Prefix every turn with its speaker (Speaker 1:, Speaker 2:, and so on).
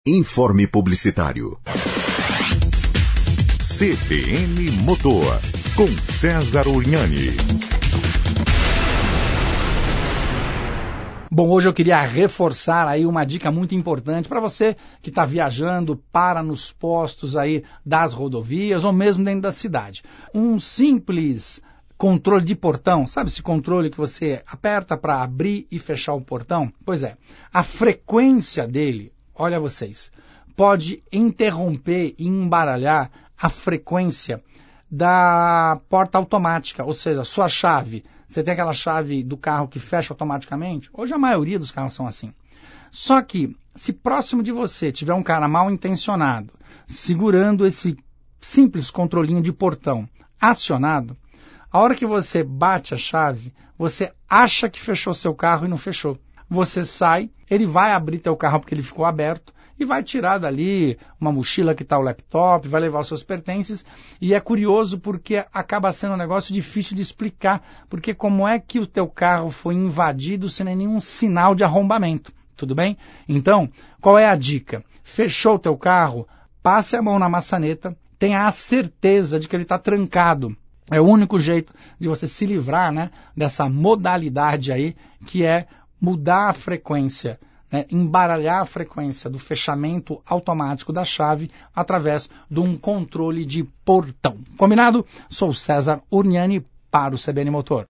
Speaker 1: Informe publicitário. CBN Motor, com César Urnani.
Speaker 2: Bom, hoje eu queria reforçar aí uma dica muito importante para você que está viajando, para nos postos aí das rodovias ou mesmo dentro da cidade. Um simples controle de portão, sabe esse controle que você aperta para abrir e fechar o portão? Pois é, a frequência dele, olha vocês, pode interromper e embaralhar a frequência da porta automática, ou seja, sua chave. Você tem aquela chave do carro que fecha automaticamente? Hoje a maioria dos carros são assim. Só que, se próximo de você tiver um cara mal intencionado, segurando esse simples controlinho de portão acionado, a hora que você bate a chave, você acha que fechou seu carro e não fechou. Você sai, ele vai abrir teu carro porque ele ficou aberto e vai tirar dali uma mochila que está o laptop, vai levar os seus pertences. E é curioso porque acaba sendo um negócio difícil de explicar, porque como é que o teu carro foi invadido sem nenhum sinal de arrombamento, tudo bem? Então, qual é a dica? Fechou o teu carro, passe a mão na maçaneta, tenha a certeza de que ele está trancado. É o único jeito de você se livrar, né, dessa modalidade aí, que é mudar a frequência, né, embaralhar a frequência do fechamento automático da chave através de um controle de portão. Combinado? Sou César Urnani para o CBN Motor.